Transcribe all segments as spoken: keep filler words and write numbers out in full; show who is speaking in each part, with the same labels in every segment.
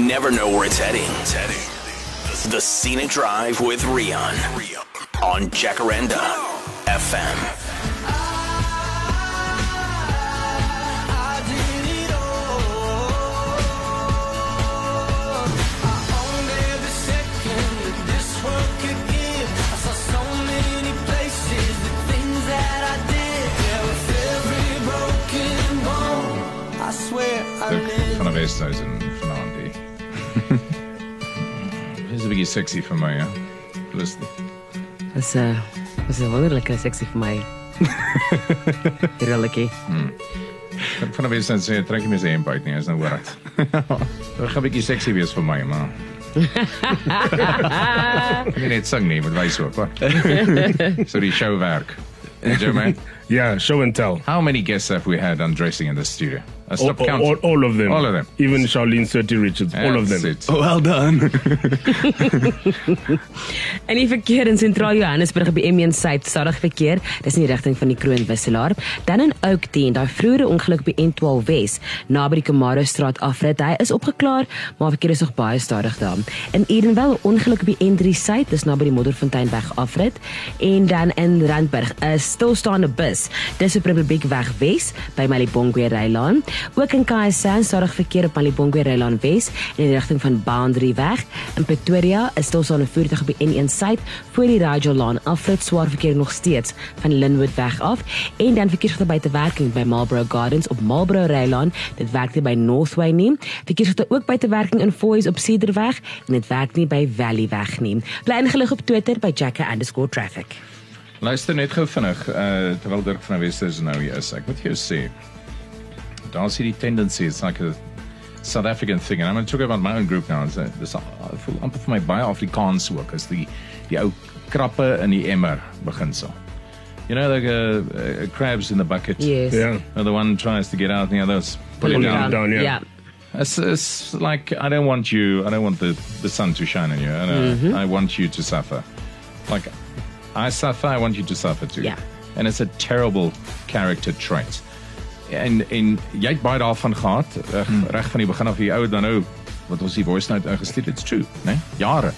Speaker 1: never know where it's heading. It's heading. The Scenic Drive with Rian on Jacaranda F M.
Speaker 2: Van 'n Westhuizen vanaand hier. Dit is 'n bietjie sexy vir my, ja. Lus.
Speaker 3: Dis 'n uh, dis 'n wonderlike sexy vir my. Regtig.
Speaker 2: Hmm. Ek van 'n Westhuizen sê trek jy my se hemp uit nie, is nou hoor dit. Dit gaan 'n bietjie sexy wees vir my, maar. Ek weet net sing nie, moet wys ook, wat. So die show werk. Hey, man.
Speaker 4: Yeah, show and tell.
Speaker 2: How many guests have we had undressing in the studio? I
Speaker 4: All,
Speaker 2: stopped counting.
Speaker 4: all, all of them.
Speaker 2: All of them.
Speaker 4: Even Charlene Surty Richards.
Speaker 2: That's
Speaker 4: all of them.
Speaker 2: It.
Speaker 5: Well done.
Speaker 3: En die verkeer in Sentraal Johannesburg op die M een Suid stadig verkeer, dis in die rigting van die Kroonwisselaar. Dan in Oakden, daai vroeëre ongeluk op die N twaalf Wes, naby die Kamaro straat afrit. Hy is opgeklaar, maar verkeer is nog baie stadig daar. In Edenville, ongeluk op die N drie Suid, dis naby die Modderfonteinweg afrit. En dan in Randburg, 'n stilstaande bus. Dis op Republiekweg Wes by Malibongwe Rylaan. Ook in K S N stadig verkeer op Malibongwe Rylaan Wes in die rigting van Boundary Weg. In Pretoria is stilstaande voertuig op die N een Suid voor die Rajolaan afrit, swaar verkeer nog steeds van Linwood Weg af. En dan verkeersligte buitewerking by Marlborough Gardens op Marlborough Rylaan. Dit werk nie by Northway nie. Verkeersligte ook buitewerking in Foy's op Cedarweg en dit werk nie by Valley Weg nie. Bly ingelig op Twitter by Jacka underscore traffic.
Speaker 2: Luister net gou vinnig, uh, terwyl Dirk van Westhuizen nou hier is. Ek moet jou sê, daar is hierdie tendency, it's like a South African thing, and I'm going to talk about my own group now. It's a, this, I voel amper vir my baie Afrikaans ook, is die, die ou krappe in die emmer beginsel. You know, like uh, uh, crabs in the bucket.
Speaker 3: Yes.
Speaker 4: Yeah.
Speaker 2: And the one tries to get out, and the other's pulling
Speaker 4: Pulling
Speaker 2: down.
Speaker 4: it down, yeah.
Speaker 3: Yeah.
Speaker 2: It's, it's like, I don't want you, I don't want the, the sun to shine on you, and, uh,
Speaker 3: Mm-hmm.
Speaker 2: I want you to suffer. Like, I suffer, I want you to suffer too.
Speaker 3: Yeah.
Speaker 2: And it's a terrible character trait. En, en jy het baie daarvan gehad, reg,
Speaker 4: Hmm.
Speaker 2: reg van die begin af, die ou dan nou, wat ons die voice note ingestuur het, it's true, né? Jare.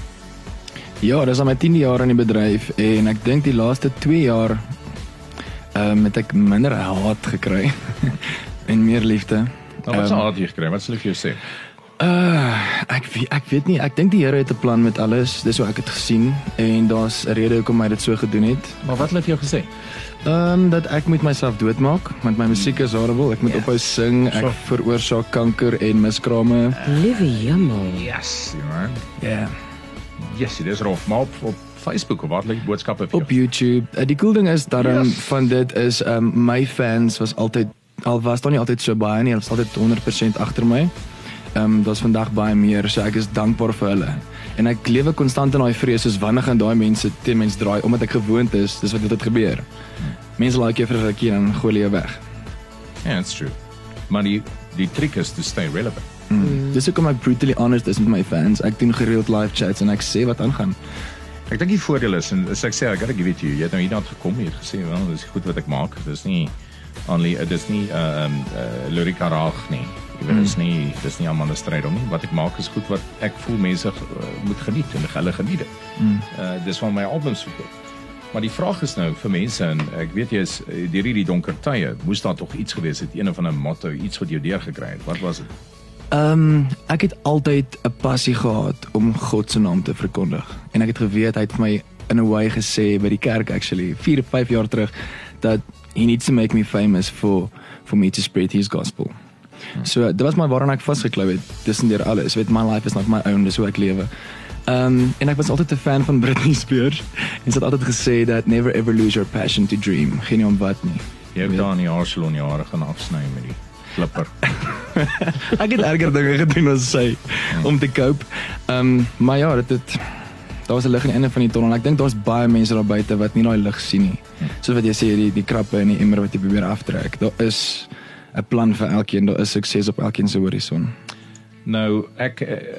Speaker 5: Ja, dis al my tiende jaar in die bedryf en ek dink die laaste twee jaar ehm um, het ek minder haat gekry en meer liefde.
Speaker 2: Nou, wat sal
Speaker 5: Ehm,
Speaker 2: haat jy gekry? Wat sal ek vir jou sê?
Speaker 5: Uh, ek weet, ek weet nie, ek dink die Here het 'n plan met alles. Dis hoe ek het gesien en daar's 'n rede hoekom hy dit so gedoen het.
Speaker 2: Maar wat het jy gesê?
Speaker 5: Ehm um, dat ek moet myself doodmaak want my musiek is horrible. Ek moet
Speaker 3: Ja.
Speaker 5: ophou sing. Ek
Speaker 4: So.
Speaker 5: veroorsaak kanker en miskrame.
Speaker 3: Liewe jemmel.
Speaker 2: Yes, you know.
Speaker 5: Ja. Yeah.
Speaker 2: Yes, dit is rof, maar op, op Facebook of wat lê boodskappe vir
Speaker 5: Op YouTube. Uh, die cool ding is dat um,
Speaker 2: Yes.
Speaker 5: van dit is um, my fans was altyd al was daar nie altyd so baie nie, hulle was altyd honderd persent agter my. Ehm um, daar's vandag baie meer, so ek is dankbaar vir hulle. En ek lewe konstant in daai vrees soos wanneer gaan daai mense teen mens draai omdat ek gewoond is, dis wat dit gebeur. Mense like jou vir 'n rukkie en gooi jou weg.
Speaker 2: Yeah, it's true. Maar die, die trick is to stay relevant.
Speaker 5: Mm. Dis hoekom ek brutally honest is met my fans. Ek doen gereeld live chats en ek sê wat aangaan.
Speaker 2: Ek dink die voordeel is, en as ek sê, I gotta give it to you, jy het nou hierna gekom, jy het gesê, wel, dis goed wat ek maak, dis nie, only, dis nie, uh, um, uh, lyrika raag nie, jy weet, dis nie, dis nie allemaal 'n stryd om nie, wat ek maak is goed wat ek voel mense uh, moet geniet, en hulle geniet het. Mm. Uh, dis van my albums verkoop. Maar die vraag is nou vir mense, en ek weet jy is, deur hierdie donker tye, moes daar toch iets gewees het, een of ander motto, iets wat jou deurgekry het, wat was het?
Speaker 5: Ehm um, ek het altyd 'n passie gehad om God se naam te verkondig. En ek het geweet hy het my in 'n way gesê by die kerk actually vier of vyf jaar terug dat he needs to make me famous for for me to spread his gospel. Hmm. So dit was maar waaraan ek vasgeklou het tussen deur alles. Weet my life is not my own, dis hoe ek lewe. Ehm um, en ek was altyd 'n fan van Britney Spears en sy het altyd gesê dat never ever lose your passion to dream. Geen nie om wat nie.
Speaker 2: Jy het daar in die Arsenal jare gaan afsny met die klipper.
Speaker 5: Ek het erger dinge gedoen as sy om te cope. Ehm um, maar ja, dit het daar was 'n lig aan die einde van die tonnel. Ek dink daar's baie mense daar buite wat nie daai lig sien nie. Soos wat jy sê, die die krappe en die emmer wat jy probeer aftrek. Daar is 'n plan vir elkeen, daar is sukses op elkeen se horison.
Speaker 2: Nou, ek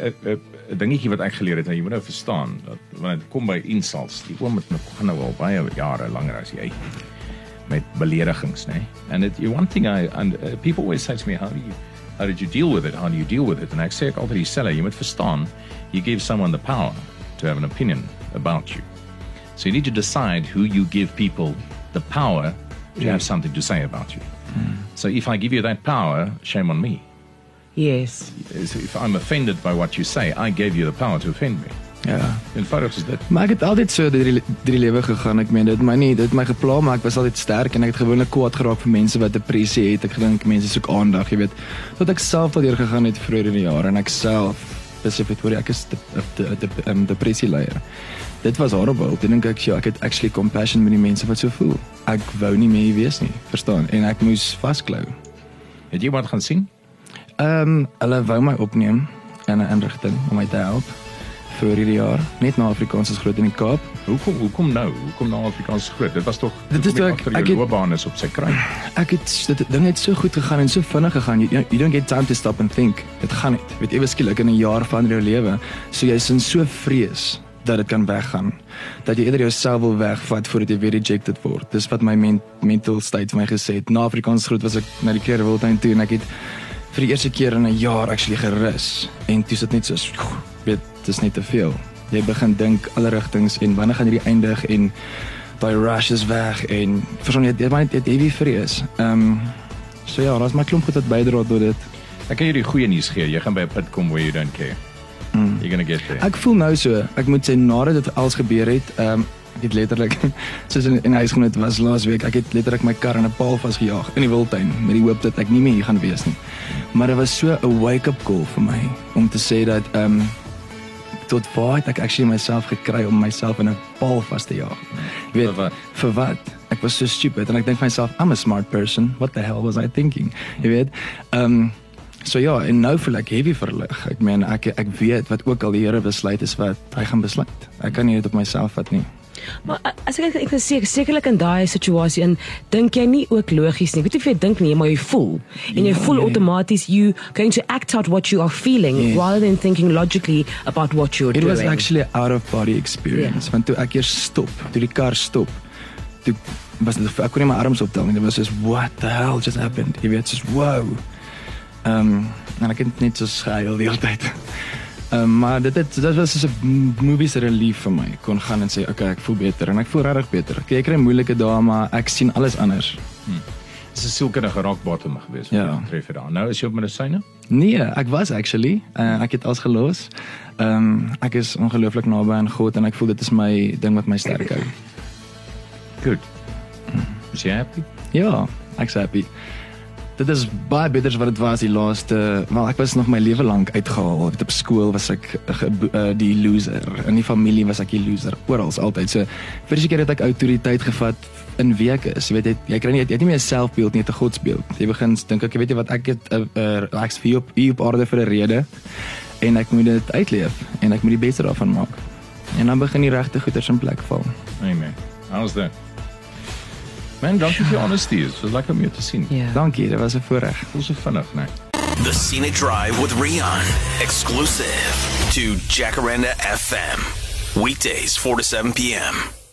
Speaker 2: 'n dingetjie wat ek geleer het, en jy moet nou verstaan dat wanneer dit kom by insults, die oom het nou gaan nou al baie jare langer as jy met beledigings, né? And it one thing I and uh, people always say to me, how do you How did you deal with it? How do you deal with it? En ek sê ek altyd dieselfde, jy moet verstaan, you give someone the power to have an opinion about you. So you need to decide who you give people the power to
Speaker 5: Yeah.
Speaker 2: have something to say about you. So if I give you that power, shame on me.
Speaker 3: Yes.
Speaker 2: So if I'm offended by what you say, I gave you the power to offend me.
Speaker 5: Ja.
Speaker 2: Eenvoudig is dit.
Speaker 5: Maar ek het altyd so deur die, deur die lewe gegaan. Ek meen dit my nie, dit het my gepla, maar ek was altyd sterk en ek het gewoonlik kwaad geraak vir mense wat depressie het. Ek gedink mense soek aandag, jy weet. Tot ek self al deur gegaan het vroeër in die jare en ek self besef het hoor ek is de, de, de, de, um, depressie leier. Dit was horrible. Toe dink ek, ja, ek het actually compassion met die mense wat so voel. Ek wou nie meer wees nie, verstaan? En ek moes vasklou.
Speaker 2: Het jy wat gaan sien?
Speaker 5: Ehm um, hulle wou my opneem in 'n inrigting om my te help vir hierdie jaar, net na Afrikaans is groot in die Kaap.
Speaker 2: Hoekom hoekom nou? Hoekom nou Afrikaans groot? Dit was tog
Speaker 5: Dit is toe ek-
Speaker 2: agter
Speaker 5: ek
Speaker 2: jou
Speaker 5: het-
Speaker 2: loopbaan is op sy kruin.
Speaker 5: Ek het dit ding het so goed gegaan en so vinnig gegaan. You, you don't get time to stop and think. Dit gaan net. Weet ewe skielik in 'n jaar van jou lewe, so jy's in so vrees dat dit kan weggaan. Dat jy eerder jouself wil wegvat voordat jy weer rejected word. Dis wat my men, mental state vir my gesê het. Na Afrikaans groot was ek na die Kleurewildtuin toe en ek het vir die eerste keer in 'n jaar actually gerus. En toe sit net so, weet, dis net te veel. Jy begin dink alle rigtings en wanneer gaan hierdie eindig en daai rush is weg en verstaan jy dit maar net jy wie vrees. Ehm um, so ja, daar's my klomp goed wat bydra tot dit.
Speaker 2: Ek kan jou die goeie nuus gee. Jy gaan by 'n punt kom where you don't care. Mm. You're going to get there.
Speaker 5: Ek voel nou so, ek moet sê nadat dit alles gebeur het, ehm um, ek het letterlik soos in, in huisgenoot was laas week, ek het letterlik my kar in 'n paal vasgejaag in die wildtuin met die hoop dat ek nie meer hier gaan wees nie. Maar dit was so 'n wake-up call vir my om te sê dat ehm um, tot waar het ek actually myself gekry om myself in 'n paal vas te jaag. Jy weet,
Speaker 2: Vir wat?
Speaker 5: vir wat? Ek was so stupid en ek dink vir myself, I'm a smart person. What the hell was I thinking? Jy weet, ehm um, so ja, en nou voel ek heavy verlig. Ek meen ek ek weet wat ook al die Here besluit is wat hy gaan besluit. Ek kan nie dit op myself vat nie.
Speaker 3: Maar as ek ek is seker sekerlik in daai situasie in dink jy nie ook logies nie. Ek weet nie of jy dink nie, maar jy voel. En jy
Speaker 5: Ja,
Speaker 3: voel
Speaker 5: nee.
Speaker 3: outomaties you going to act out what you are feeling
Speaker 5: Yes.
Speaker 3: rather than thinking logically about what you're
Speaker 5: It
Speaker 3: doing.
Speaker 5: was actually an out of body experience.
Speaker 3: Ja.
Speaker 5: Want toe ek eers stop, toe die kar stop, toe was dit ek kon nie my arms optel nie. Dit was soos what the hell just happened. Jy weet, soos wow. Ehm um, en ek het net so gehuil die hele tyd. Ehm um, maar dit het dit was so 'n movie se relief vir my. Ek kon gaan en sê okay, ek voel beter en ek voel regtig beter. Okay, ek kry moeilike dae, maar ek sien alles anders.
Speaker 2: Dis 'n sielkundige rock bottom gewees.
Speaker 5: Ja.
Speaker 2: Wat tref dit aan. Nou is jy op medisyne?
Speaker 5: Nee, ek was actually. Uh, ek het alles gelos. Ehm um, ek is ongelooflik naby aan God en ek voel dit is my ding wat my sterk hou.
Speaker 2: Good. Is jy happy?
Speaker 5: Ja, ek's happy. Dit is baie beter as wat dit was die laaste, wel ek was nog my lewe lank uitgehaal. Ek het op skool was ek uh, die loser. In die familie was ek die loser. Oral altyd. So vir die keer het ek autoriteit gevat in weke. Jy weet jy, jy kry nie jy het nie meer 'n selfbeeld nie, 'n godsbeeld. Jy begin dink ek, jy weet jy wat ek het 'n uh, uh, ek's hier op hier op aarde vir 'n rede en ek moet dit uitleef en ek moet die beste daarvan maak. En dan begin die regte goeders in plek val.
Speaker 2: Amen. How's that? Man, dankie vir jou honesty. Dit was lekker om jou te sien.
Speaker 3: Ja.
Speaker 5: Dankie, dit was 'n voorreg.
Speaker 2: Voel so vinnig, nee.
Speaker 1: The Scenic Drive with Rion. Exclusive to Jacaranda F M. Weekdays, four to seven p.m.